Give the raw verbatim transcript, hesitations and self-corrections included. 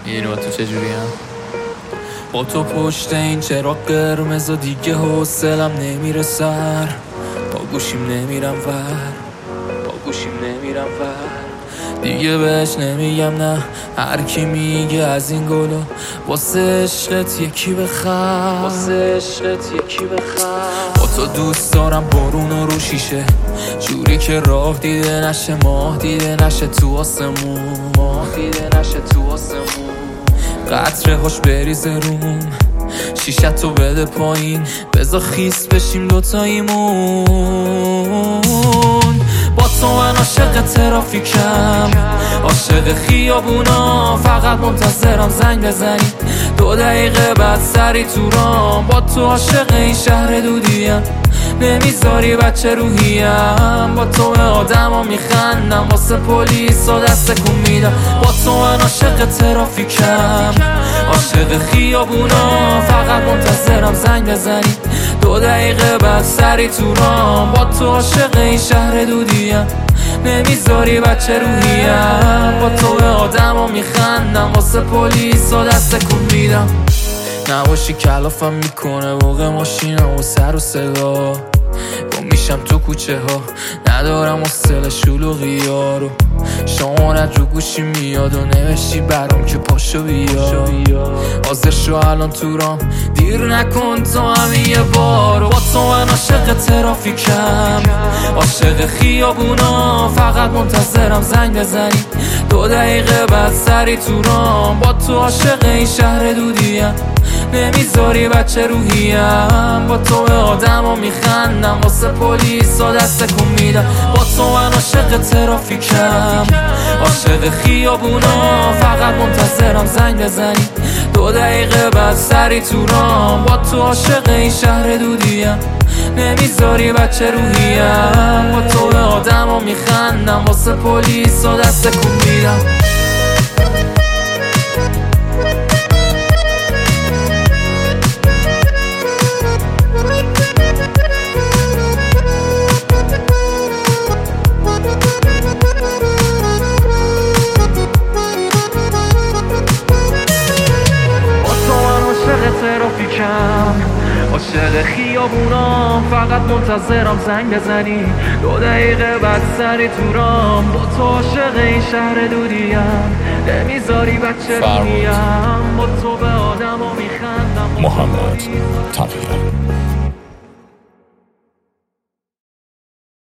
میدونی تو چجوری هم؟ با تو پشت این چراغ قرمز و دیگه حوصلم نمیره سر، با گوشیم نمیرم ور، با گوشیم نمیرم ور، دیگه بهش نمیگم نه. هر کی میگه از این گلو واسه عشقت یکی بخر، واسه عشقت یکی بخر. با تو دوست دارم بارون و رو شیشه، جوری که راه دیده نشه، ماه دیده نشه تو آسمون، ماه دیده نشه تو آسمون. قطره هاش بریزه روم، شیشه تو بده پایین، بذار خیس بشیم دوتاییمون. با تو من عاشق ترافیکم، عاشق خیابونا، فقط منتظرم زنگ بزنی دو دقیقه بعد سری تو رام. با تو عاشق این شهر دودیم، نمیذاری بچه روحیم. با تو به آدم ها میخندم، واسه پلیس و دست کن میدم. با تو من عاشق ترافیکم، عاشق خیابونا، فقط منتظرم زنگ بزنی دو دقیقه بعد سری تو رام. با تو عاشق این شهر دودیم، نمیذاری بچه روحیم. با تو به آدم ها میخندم، واسه پلیس و دست کن میدم. نباشی کلافم میکنه بوق ماشینم و سر و صدا، گم میشم تو کوچه ها، ندارم حوصله شلوغی ها رو. شمارت رو گوشی میاد و نوشتی برام که پاشو بیا، حاضر شو الان تو رام، دیر نکن تو همین یه بار. با تو من عاشق ترافیکم، عاشق خیابونا، فقط منتظرم زنگ بزنی دو دقیقه بعد سری تو رام. با تو عاشق این شهر دودیم، نمیذاری بچه روحیم. با تو به آدم ها میخندم، واسه پلیس و دست کن میدم. با تو من عاشق ترافیکم، عاشق خیابونا، فقط منتظرم زنگ بزنی دو دقیقه بعد سری تو رام. با تو عاشق این شهر دودیم، نمیذاری بچه روحیم. با تو به آدم ها میخندم، واسه پلیس و دست کن میدم. ترافیکم، عاشق خیابونا، فقط منتظرم زنگ بزنی دو دقیقه بعد سری تو رام. با تو عاشق این شهر دودیم، نمیذاری بچه روحیم. با تو به آدم ها میخندم. محمد تقی‌ها.